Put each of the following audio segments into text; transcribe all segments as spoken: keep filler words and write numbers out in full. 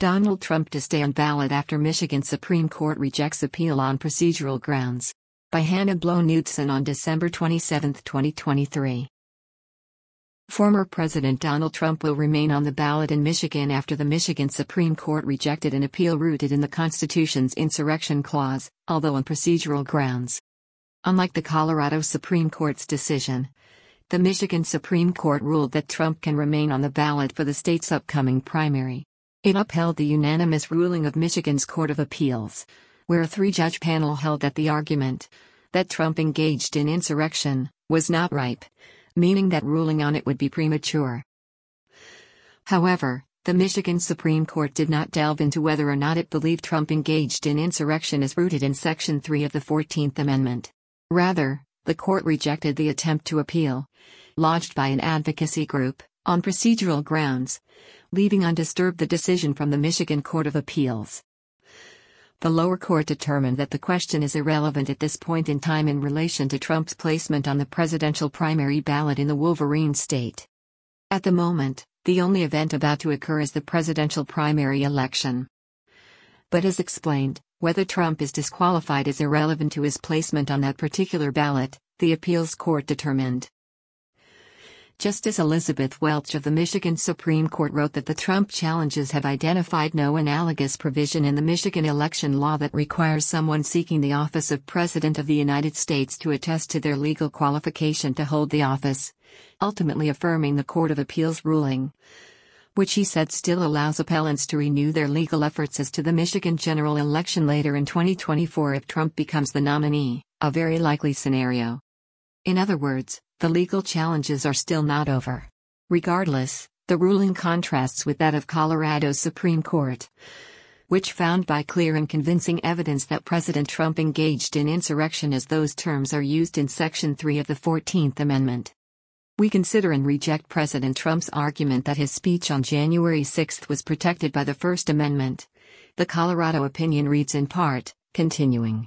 Donald Trump to stay on ballot after Michigan Supreme Court rejects appeal on procedural grounds. By Hannah Blow-Knudsen on December twenty-seventh, twenty twenty-three. Former President Donald Trump will remain on the ballot in Michigan after the Michigan Supreme Court rejected an appeal rooted in the Constitution's insurrection clause, although on procedural grounds. Unlike the Colorado Supreme Court's decision, the Michigan Supreme Court ruled that Trump can remain on the ballot for the state's upcoming primary. It upheld the unanimous ruling of Michigan's Court of Appeals, where a three-judge panel held that the argument that Trump engaged in insurrection was not ripe, meaning that ruling on it would be premature. However, the Michigan Supreme Court did not delve into whether or not it believed Trump engaged in insurrection as rooted in Section three of the fourteenth Amendment. Rather, the court rejected the attempt to appeal, lodged by an advocacy group, on procedural grounds, leaving undisturbed the decision from the Michigan Court of Appeals. The lower court determined that the question is irrelevant at this point in time in relation to Trump's placement on the presidential primary ballot in the Wolverine state. At the moment, the only event about to occur is the presidential primary election. But as explained, whether Trump is disqualified is irrelevant to his placement on that particular ballot, the appeals court determined. Justice Elizabeth Welch of the Michigan Supreme Court wrote that the Trump challenges have identified no analogous provision in the Michigan election law that requires someone seeking the office of President of the United States to attest to their legal qualification to hold the office, ultimately affirming the Court of Appeals ruling, which he said still allows appellants to renew their legal efforts as to the Michigan general election later in twenty twenty-four if Trump becomes the nominee, a very likely scenario. In other words, the legal challenges are still not over. Regardless, the ruling contrasts with that of Colorado's Supreme Court, which found by clear and convincing evidence that President Trump engaged in insurrection as those terms are used in Section three of the fourteenth Amendment. We consider and reject President Trump's argument that his speech on January sixth was protected by the First Amendment. The Colorado opinion reads in part, continuing.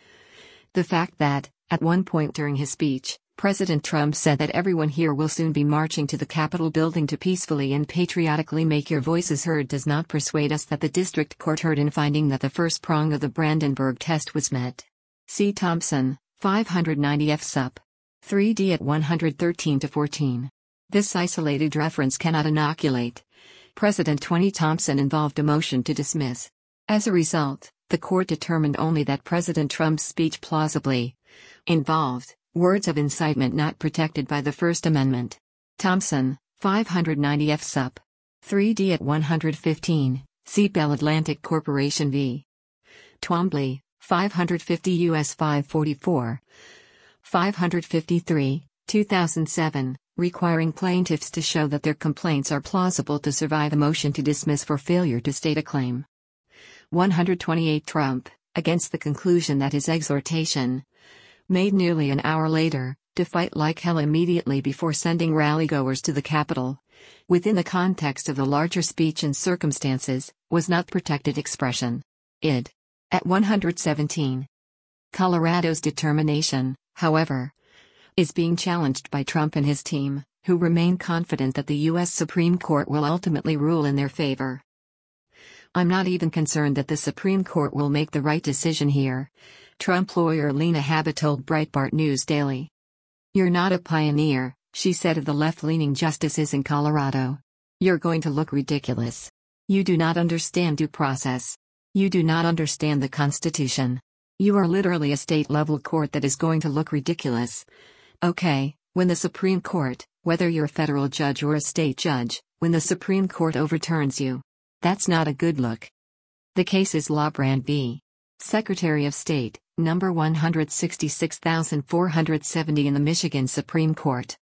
The fact that, at one point during his speech, President Trump said that everyone here will soon be marching to the Capitol building to peacefully and patriotically make your voices heard does not persuade us that the district court heard in finding that the first prong of the Brandenburg test was met. See Thompson, five ninety F Sup. three D at one thirteen to fourteen. This isolated reference cannot inoculate. Precedent twenty Thompson involved a motion to dismiss. As a result, the court determined only that President Trump's speech plausibly involved words of incitement not protected by the First Amendment. Thompson, five ninety F Sup. three D at one fifteen, see Bell Atlantic Corporation v. Twombly, five fifty U S five forty-four. five fifty-three, two thousand seven, requiring plaintiffs to show that their complaints are plausible to survive a motion to dismiss for failure to state a claim. one twenty-eight Trump, against the conclusion that his exhortation, made nearly an hour later, to fight like hell immediately before sending rallygoers to the Capitol, within the context of the larger speech and circumstances, was not protected expression. Id. At one seventeen. Colorado's determination, however, is being challenged by Trump and his team, who remain confident that the U S Supreme Court will ultimately rule in their favor. I'm not even concerned that the Supreme Court will make the right decision here, Trump lawyer Lena Habba told Breitbart News Daily. You're not a pioneer, she said of the left-leaning justices in Colorado. You're going to look ridiculous. You do not understand due process. You do not understand the Constitution. You are literally a state-level court that is going to look ridiculous. Okay, when the Supreme Court, whether you're a federal judge or a state judge, when the Supreme Court overturns you, that's not a good look. The case is Laubrand v. Secretary of State, number one sixty-six thousand four hundred seventy in the Michigan Supreme Court.